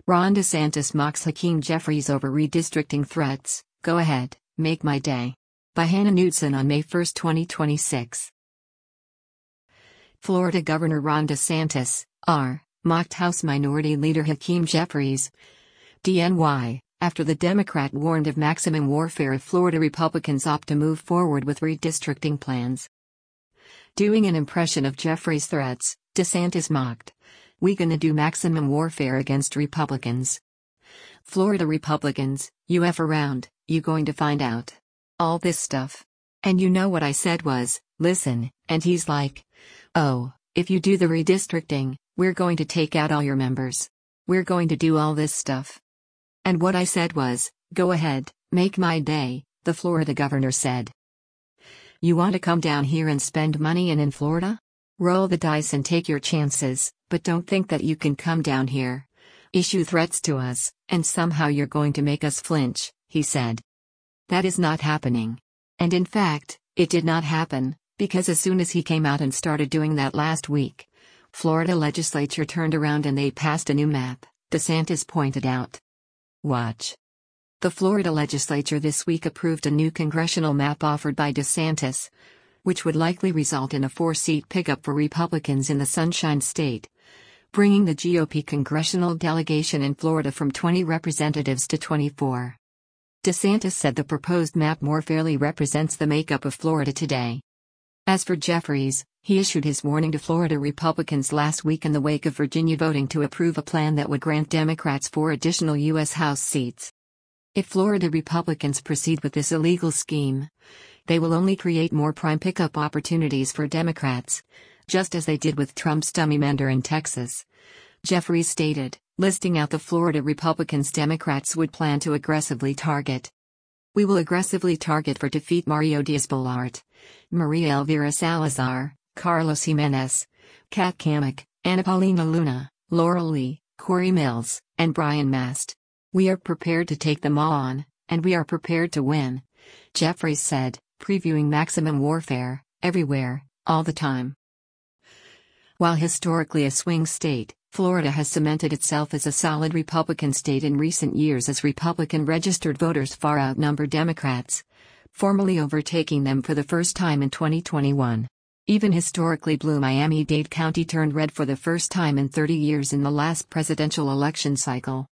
Ron DeSantis mocks Hakeem Jeffries over redistricting threats. Go ahead, make my day. By Hannah Knudsen on May 1, 2026. Florida Governor Ron DeSantis, R., mocked House Minority Leader Hakeem Jeffries, DNY, after the Democrat warned of maximum warfare if Florida Republicans opt to move forward with redistricting plans. Doing an impression of Jeffries' threats, DeSantis mocked, "We gonna do maximum warfare against Republicans. Florida Republicans, you F around, you going to find out. All this stuff. And you know what I said was, listen," and he's like, "Oh, if you do the redistricting, we're going to take out all your members. We're going to do all this stuff." And what I said was, "Go ahead, make my day," the Florida governor said. You want to come down here and spend money in Florida? Roll the dice and take your chances, but don't think that you can come down here, issue threats to us, and somehow you're going to make us flinch, he said. That is not happening. And in fact, it did not happen, because as soon as he came out and started doing that last week, Florida legislature turned around and they passed a new map, DeSantis pointed out. Watch. The Florida legislature this week approved a new congressional map offered by DeSantis, which would likely result in a 4-seat pickup for Republicans in the Sunshine State, bringing the GOP congressional delegation in Florida from 20 representatives to 24. DeSantis said the proposed map more fairly represents the makeup of Florida today. As for Jeffries, he issued his warning to Florida Republicans last week in the wake of Virginia voting to approve a plan that would grant Democrats 4 additional U.S. House seats. If Florida Republicans proceed with this illegal scheme, they will only create more prime pickup opportunities for Democrats, just as they did with Trump's dummy mender in Texas. Jeffries stated, listing out the Florida Republicans Democrats would plan to aggressively target. We will aggressively target for defeat Mario Diaz-Balart, Maria Elvira Salazar, Carlos Jimenez, Kat Cammack, Anna Paulina Luna, Laurel Lee, Corey Mills, and Brian Mast. We are prepared to take them all on, and we are prepared to win, Jeffries said, previewing maximum warfare, everywhere, all the time. While historically a swing state, Florida has cemented itself as a solid Republican state in recent years as Republican registered voters far outnumber Democrats, formally overtaking them for the first time in 2021. Even historically blue Miami-Dade County turned red for the first time in 30 years in the last presidential election cycle.